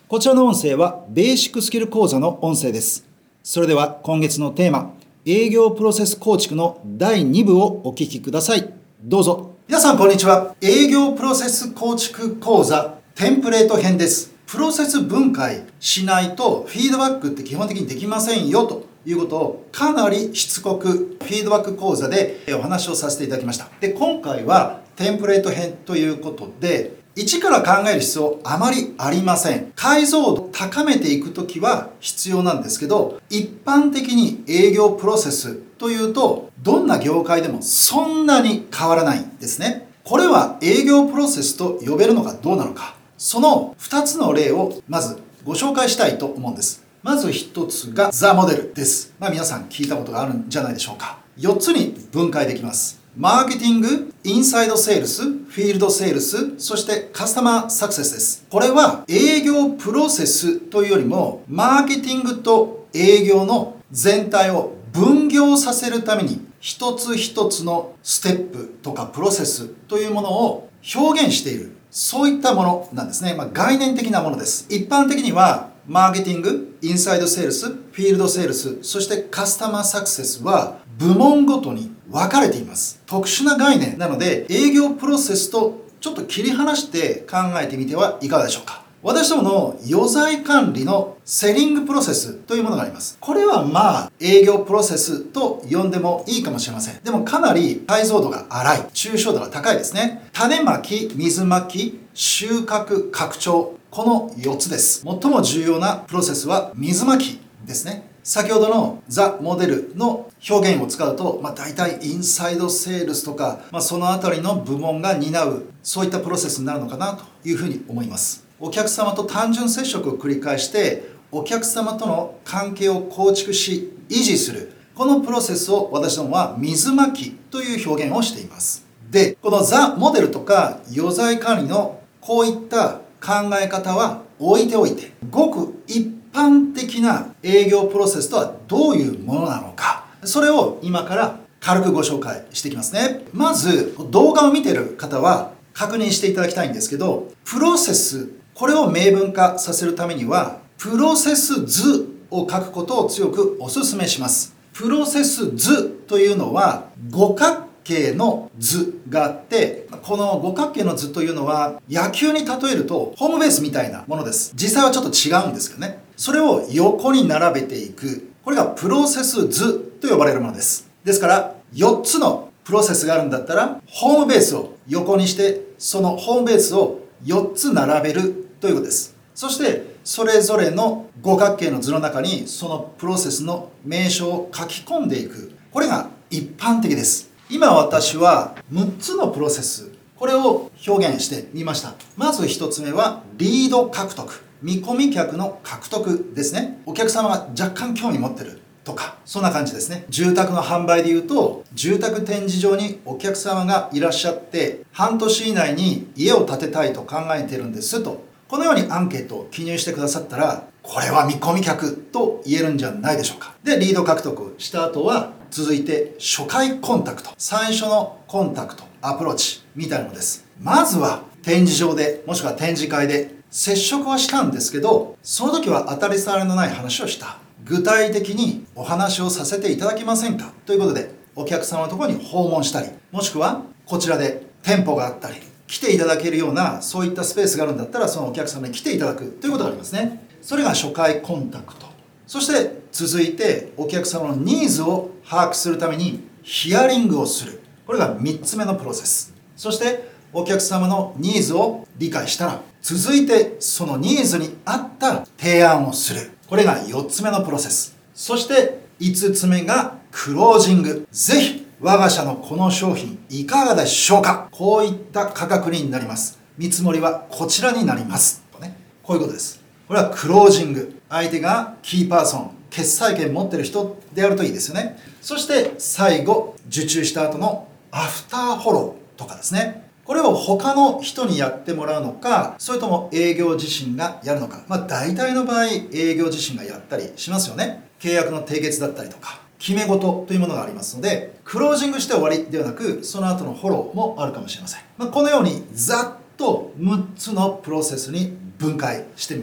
こちらの音声はベーシックスキル講座の音声です。それでは今月のテーマ、営業プロセス構築の第2部をお聞きください。どうぞ。皆さんこんにちは。営業プロセス構築講座テンプレート編です。プロセス分解しないとフィードバックって基本的にできませんよということをかなりしつこくフィードバック講座でお話をさせていただきました。で、今回はテンプレート編ということで、一から考える必要あまりありません。解像度を高めていくときは必要なんですけど、一般的に営業プロセスというと、どんな業界でもそんなに変わらないんですね。これは営業プロセスと呼べるのかどうなのか。その2つの例をまずご紹介したいと思うんです。まず1つがザ・モデルです。皆さん聞いたことがあるんじゃないでしょうか。4つに分解できます。マーケティング、インサイドセールス、フィールドセールス、そしてカスタマーサクセスです。これは営業プロセスというよりも、マーケティングと営業の全体を分業させるために、一つ一つのステップとかプロセスというものを表現している。そういったものなんですね。概念的なものです。一般的には、マーケティング、インサイドセールス、フィールドセールス、そしてカスタマーサクセスは部門ごとに分かれています。特殊な概念なので、営業プロセスとちょっと切り離して考えてみてはいかがでしょうか。私どもの余罪管理のセリングプロセスというものがあります。これは営業プロセスと呼んでもいいかもしれません。でもかなり解像度が荒い、抽象度が高いですね。種まき、水まき、収穫、拡張。この4つです。最も重要なプロセスは水まきですね。先ほどのザ・モデルの表現を使うと、大体インサイドセールスとか、そのあたりの部門が担う、そういったプロセスになるのかなというふうに思います。お客様と単純接触を繰り返して、お客様との関係を構築し、維持する。このプロセスを私どもは水まきという表現をしています。で、このザ・モデルとか余罪管理のこういった考え方は置いておいて、ごく一般的な営業プロセスとはどういうものなのか、それを今から軽くご紹介していきますね。まず動画を見ている方は確認していただきたいんですけど、プロセス、これを明文化させるためにはプロセス図を書くことを強くお勧めします。プロセス図というのは五角形の図があって、この五角形の図というのは野球に例えるとホームベースみたいなものです。実際はちょっと違うんですけどね。それを横に並べていく。これがプロセス図と呼ばれるものです。ですから4つのプロセスがあるんだったら、ホームベースを横にして、そのホームベースを4つ並べるということです。そしてそれぞれの五角形の図の中にそのプロセスの名称を書き込んでいく。これが一般的です。今私は6つのプロセス、これを表現してみました。まず1つ目はリード獲得、見込み客の獲得ですね。お客様が若干興味持ってるとか、そんな感じですね。住宅の販売でいうと、住宅展示場にお客様がいらっしゃって半年以内に家を建てたいと考えているんですと、このようにアンケートを記入してくださったら、これは見込み客と言えるんじゃないでしょうか。で、リード獲得した後は、続いて初回コンタクト、最初のコンタクト、アプローチみたいなのです。まずは展示場で、もしくは展示会で接触はしたんですけど、その時は当たり障りのない話をした。具体的にお話をさせていただけませんかということで、お客様のところに訪問したり、もしくはこちらで店舗があったり、来ていただけるようなそういったスペースがあるんだったら、そのお客様に来ていただくということがありますね。それが初回コンタクト。そして続いてお客様のニーズを把握するためにヒアリングをする。これが3つ目のプロセス。そしてお客様のニーズを理解したら、続いてそのニーズに合った提案をする。これが4つ目のプロセス。そして5つ目がクロージング。ぜひ我が社のこの商品いかがでしょうか。こういった価格になります。見積もりはこちらになります。こういうことです。これはクロージング。相手がキーパーソン、決裁権持ってる人であるといいですよね。そして最後、受注した後のアフターフォローとかですね。これを他の人にやってもらうのか、それとも営業自身がやるのか。大体の場合、営業自身がやったりしますよね。契約の締結だったりとか、決め事というものがありますので、クロージングして終わりではなく、その後のフォローもあるかもしれません。このようにざっと6つのプロセスに分解してみました。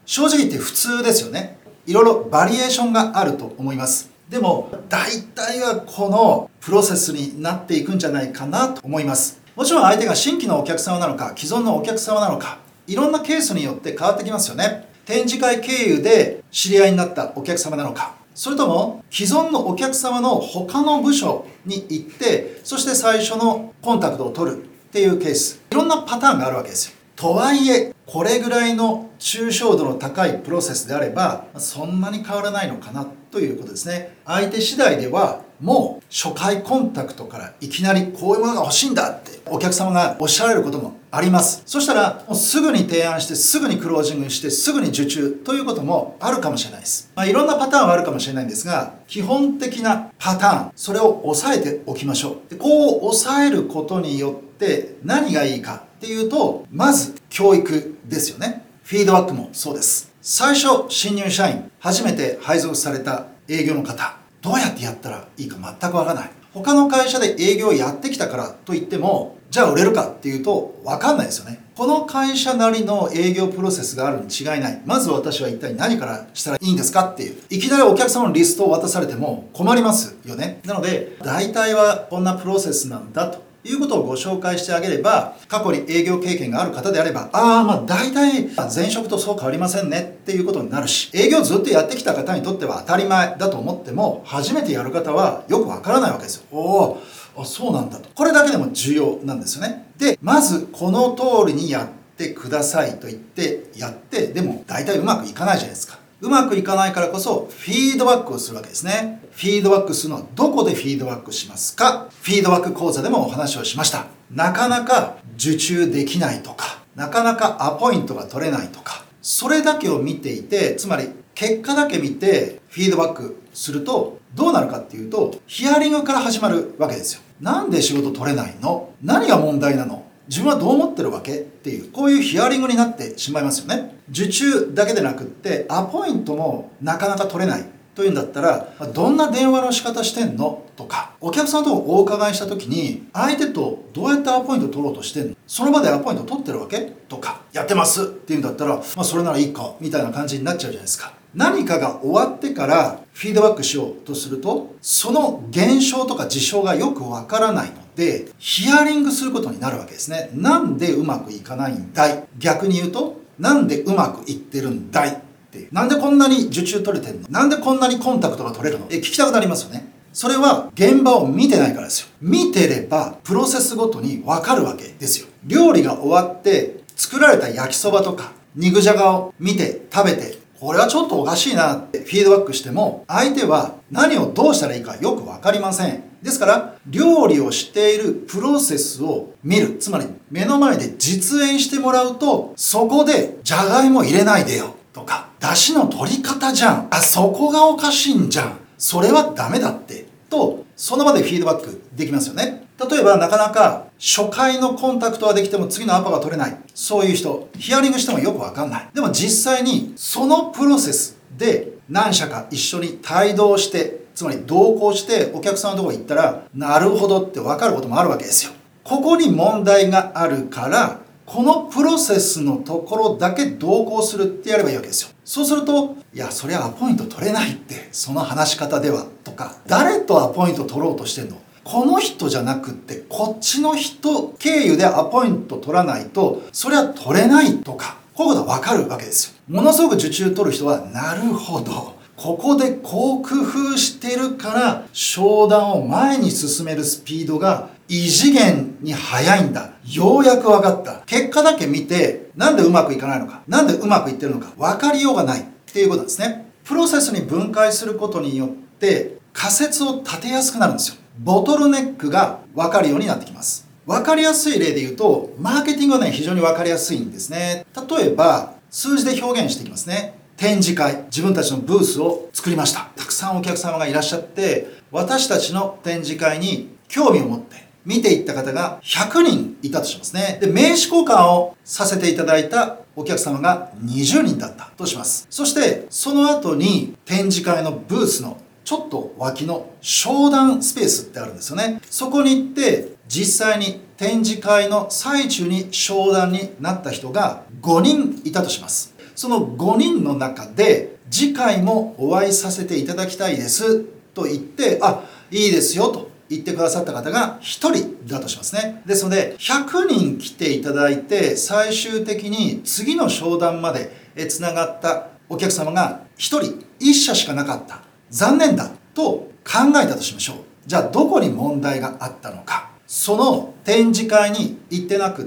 正直言って普通ですよね。いろいろバリエーションがあると思います。でも大体はこのプロセスになっていくんじゃないかなと思います。もちろん相手が新規のお客様なのか既存のお客様なのか、いろんなケースによって変わってきますよね。展示会経由で知り合いになったお客様なのか、それとも既存のお客様の他の部署に行ってそして最初のコンタクトを取るっていうケース、いろんなパターンがあるわけですよ。とはいえこれぐらいの抽象度の高いプロセスであればそんなに変わらないのかなということですね。相手次第ではもう初回コンタクトからいきなりこういうものが欲しいんだってお客様がおっしゃられることもあります。そしたらもうすぐに提案してすぐにクロージングしてすぐに受注ということもあるかもしれないです。いろんなパターンはあるかもしれないんですが、基本的なパターン、それを押さえておきましょう。でこう押さえることによって何がいいかっていうと、まず教育ですよね。フィードバックもそうです。最初新入社員初めて配属された営業の方、どうやってやったらいいか全くわからない。他の会社で営業をやってきたからといってもじゃあ売れるかっていうとわかんないですよね。この会社なりの営業プロセスがあるに違いない。まず私は一体何からしたらいいんですかっていう、いきなりお客様のリストを渡されても困りますよね。なので大体はこんなプロセスなんだということをご紹介してあげれば、過去に営業経験がある方であれば、大体前職とそう変わりませんねっていうことになるし、営業ずっとやってきた方にとっては当たり前だと思っても、初めてやる方はよくわからないわけですよ。そうなんだと。これだけでも重要なんですよね。で、まずこの通りにやってくださいと言ってやって、でも大体うまくいかないじゃないですか。うまくいかないからこそフィードバックをするわけですね。フィードバックするのはどこでフィードバックしますか？フィードバック講座でもお話をしました。なかなか受注できないとか、なかなかアポイントが取れないとか、それだけを見ていて、つまり結果だけ見てフィードバックするとどうなるかっていうと、ヒアリングから始まるわけですよ。なんで仕事取れないの？何が問題なの？自分はどう思ってるわけっていう、こういうヒアリングになってしまいますよね。受注だけでなくってアポイントもなかなか取れないというんだったら、どんな電話の仕方してんのとか、お客さんとお伺いした時に相手とどうやってアポイント取ろうとしてんの、その場でアポイント取ってるわけとか、やってますっていうんだったら、それならいいかみたいな感じになっちゃうじゃないですか。何かが終わってからフィードバックしようとすると、その現象とか事象がよくわからないので、ヒアリングすることになるわけですね。なんでうまくいかないんだい？逆に言うと、なんでうまくいってるんだい？なんでこんなに受注取れてんの？なんでこんなにコンタクトが取れるの？聞きたくなりますよね。それは現場を見てないからですよ。見てればプロセスごとに分かるわけですよ。料理が終わって作られた焼きそばとか肉じゃがを見て食べて、これはちょっとおかしいなってフィードバックしても、相手は何をどうしたらいいかよく分かりません。ですから料理をしているプロセスを見る、つまり目の前で実演してもらうと、そこでじゃがいも入れないでよとか、出汁の取り方じゃん、そこがおかしいんじゃん、それはダメだってと、その場でフィードバックできますよね。例えばなかなか初回のコンタクトはできても次のアポが取れない、そういう人、ヒアリングしてもよくわかんない。でも実際にそのプロセスで何社か一緒に帯同して、つまり同行してお客さんのところに行ったら、なるほどって分かることもあるわけですよ。ここに問題があるから、このプロセスのところだけ同行するってやればいいわけですよ。そうすると、いやそりゃアポイント取れないって、その話し方ではとか、誰とアポイント取ろうとしてんの、この人じゃなくってこっちの人経由でアポイント取らないとそりゃ取れないとか、こういうことが分かるわけですよ。ものすごく受注取る人は、なるほど、ここでこう工夫してるから商談を前に進めるスピードが異次元に速いんだ、ようやく分かった。結果だけ見てなんでうまくいかないのか、なんでうまくいってるのか分かりようがないっていうことですね。プロセスに分解することによって仮説を立てやすくなるんですよ。ボトルネックが分かるようになってきます。分かりやすい例で言うと、マーケティングはね非常に分かりやすいんですね。例えば数字で表現していきますね。展示会、自分たちのブースを作りました。たくさんお客様がいらっしゃって、私たちの展示会に興味を持って見ていった方が100人いたとしますね。で、名刺交換をさせていただいたお客様が20人だったとします。そしてその後に展示会のブースのちょっと脇の商談スペースってあるんですよね。そこに行って実際に展示会の最中に商談になった人が5人いたとします。 その5人の中で次回もお会いさせていただきたいですと言って、いいですよと言ってくださった方が1人だとしますね。ですので、100人来ていただいて、最終的に次の商談までつながったお客様が1人、1社しかなかった。残念だと考えたとしましょう。じゃあどこに問題があったのか。その展示会に行ってなくって、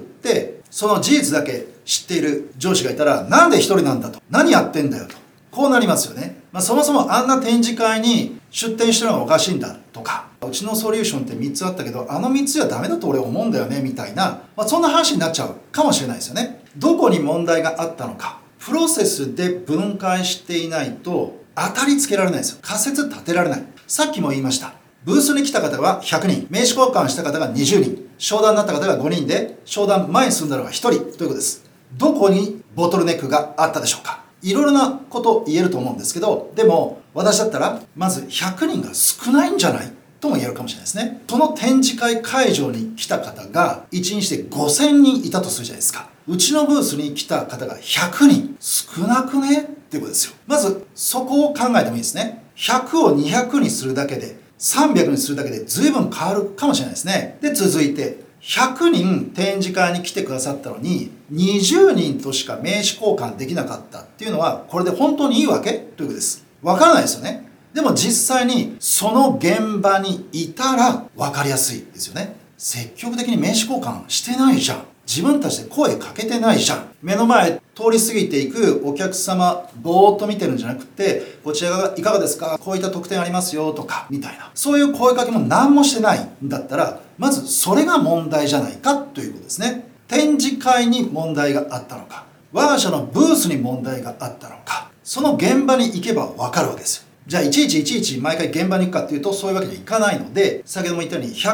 その事実だけ知っている上司がいたら、なんで1人なんだと。何やってんだよと。こうなりますよね。そもそもあんな展示会に出展してるのがおかしいんだとか、うちのソリューションって3つあったけど、あの3つじゃダメだと俺思うんだよねみたいな、そんな話になっちゃうかもしれないですよね。どこに問題があったのか。プロセスで分解していないと当たりつけられないですよ。仮説立てられない。さっきも言いました。ブースに来た方は100人、名刺交換した方が20人、商談になった方が5人で、商談前に進んだのが1人ということです。どこにボトルネックがあったでしょうか。いろいろなこと言えると思うんですけど、でも私だったらまず100人が少ないんじゃないとも言えるかもしれないですね。その展示会会場に来た方が1日で5000人いたとするじゃないですか。うちのブースに来た方が100人、少なくねっていうことですよ。まずそこを考えてもいいですね。100を200にするだけで、300にするだけで随分変わるかもしれないですね。で、続いて100人展示会に来てくださったのに20人としか名刺交換できなかったっていうのは、これで本当にいいわけということです。わからないですよね。でも実際にその現場にいたら分かりやすいですよね。積極的に名刺交換してないじゃん。自分たちで声かけてないじゃん。目の前通り過ぎていくお客様ぼーっと見てるんじゃなくて、こちらがいかがですか、こういった特典ありますよとかみたいな、そういう声かけも何もしてないんだったら、まずそれが問題じゃないかということですね。展示会に問題があったのか、我が社のブースに問題があったのか、その現場に行けば分かるわけですよ。じゃあいちいち毎回現場に行くかっていうと、そういうわけにはいかないので、先ほども言ったように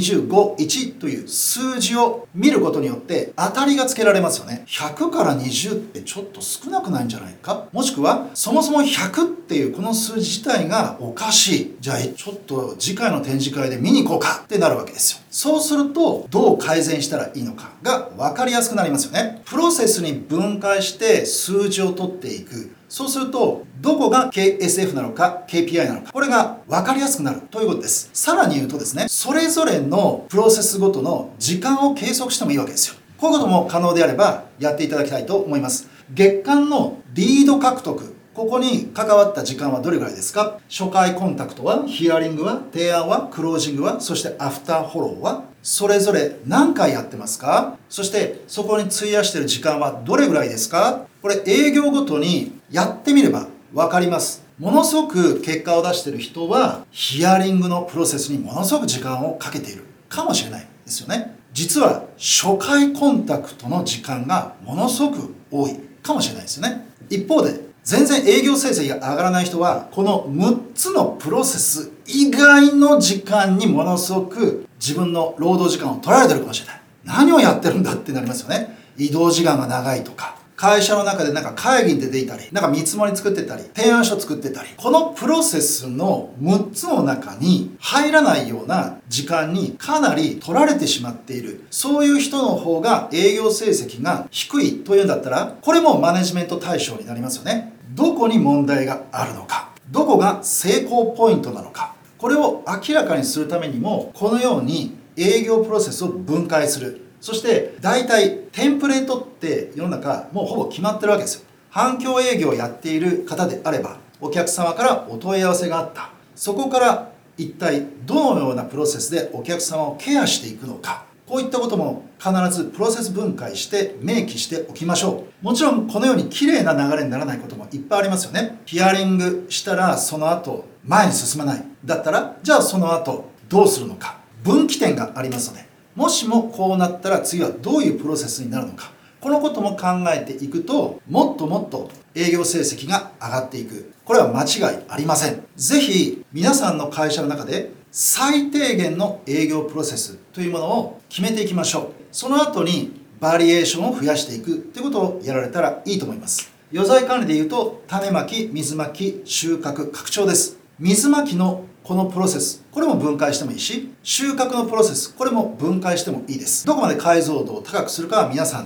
125、1という数字を見ることによって当たりがつけられますよね。100から20ってちょっと少なくないんじゃないか、もしくはそもそも100っていうこの数字自体がおかしい。じゃあちょっと次回の展示会で見に行こうかってなるわけですよ。そうするとどう改善したらいいのかが分かりやすくなりますよね。プロセスに分解して数字を取っていく。そうするとどこが KSF なのか KPI なのか、これが分かりやすくなるということです。さらに言うとですね、それぞれのプロセスごとの時間を計測してもいいわけですよ。こういうことも可能であればやっていただきたいと思います。月間のリード獲得、ここに関わった時間はどれぐらいですか。初回コンタクトは、ヒアリングは、提案は、クロージングは、そしてアフターフォローは、それぞれ何回やってますか。そしてそこに費やしている時間はどれぐらいですか。これ営業ごとにやってみれば分かります。ものすごく結果を出している人はヒアリングのプロセスにものすごく時間をかけているかもしれないですよね。実は初回コンタクトの時間がものすごく多いかもしれないですよね。一方で全然営業成績が上がらない人はこの6つのプロセス以外の時間にものすごく自分の労働時間を取られてるかもしれない。何をやってるんだってなりますよね。移動時間が長いとか、会社の中で会議に出ていたり、見積もり作ってたり、提案書作ってたり、このプロセスの6つの中に入らないような時間にかなり取られてしまっている。そういう人の方が営業成績が低いというんだったら、これもマネジメント対象になりますよね。どこに問題があるのか、どこが成功ポイントなのか、これを明らかにするためにも、このように営業プロセスを分解する。そして大体テンプレートって世の中もうほぼ決まってるわけですよ。反響営業をやっている方であれば、お客様からお問い合わせがあった。そこから一体どのようなプロセスでお客様をケアしていくのか。こういったことも必ずプロセス分解して明記しておきましょう。もちろんこのように綺麗な流れにならないこともいっぱいありますよね。ヒアリングしたらその後前に進まない。だったらじゃあその後どうするのか。分岐点がありますので、もしもこうなったら次はどういうプロセスになるのか。このことも考えていくと、もっともっと営業成績が上がっていく。これは間違いありません。ぜひ皆さんの会社の中で最低限の営業プロセスというものを決めていきましょう。その後にバリエーションを増やしていくということをやられたらいいと思います。余材管理でいうと、種まき、水まき、収穫、拡張です。水まきのこのプロセス、これも分解してもいいし、収穫のプロセス、これも分解してもいいです。どこまで解像度を高くするかは皆さんの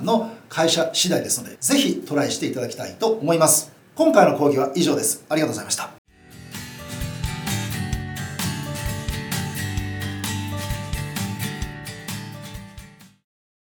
会社次第ですので、ぜひトライしていただきたいと思います。今回の講義は以上です。ありがとうございました。